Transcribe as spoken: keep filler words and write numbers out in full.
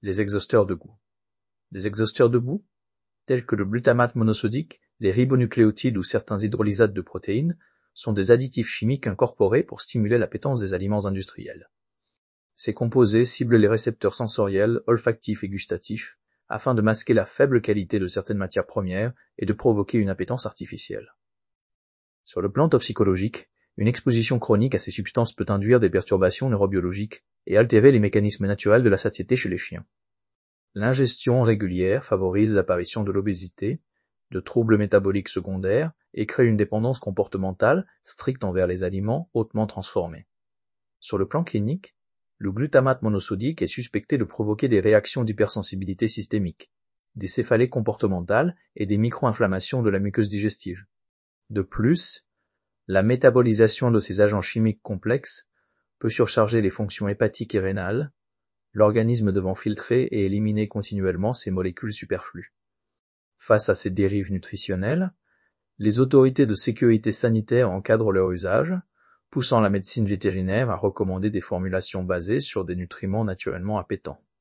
Les exhausteurs de goût. Des exhausteurs de goût, tels que le glutamate monosodique, les ribonucléotides ou certains hydrolysates de protéines, sont des additifs chimiques incorporés pour stimuler l'appétence des aliments industriels. Ces composés ciblent les récepteurs sensoriels, olfactifs et gustatifs, afin de masquer la faible qualité de certaines matières premières et de provoquer une appétence artificielle. Sur le plan toxicologique, une exposition chronique à ces substances peut induire des perturbations neurobiologiques et altérer les mécanismes naturels de la satiété chez les chiens. L'ingestion régulière favorise l'apparition de l'obésité, de troubles métaboliques secondaires et crée une dépendance comportementale stricte envers les aliments hautement transformés. Sur le plan clinique, le glutamate monosodique est suspecté de provoquer des réactions d'hypersensibilité systémique, des céphalées comportementales et des micro-inflammations de la muqueuse digestive. De plus, la métabolisation de ces agents chimiques complexes peut surcharger les fonctions hépatiques et rénales, l'organisme devant filtrer et éliminer continuellement ces molécules superflues. Face à ces dérives nutritionnelles, les autorités de sécurité sanitaire encadrent leur usage, poussant la médecine vétérinaire à recommander des formulations basées sur des nutriments naturellement appétants.